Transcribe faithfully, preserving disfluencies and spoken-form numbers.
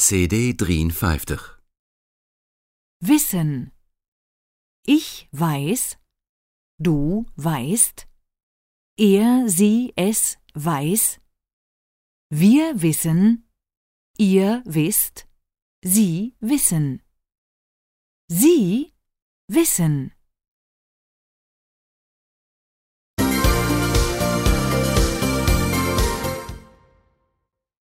C D drieënvijftig. Wissen. Ich weiß, du weißt, er, sie, es weiß, wir wissen, ihr wisst, sie wissen. Sie wissen.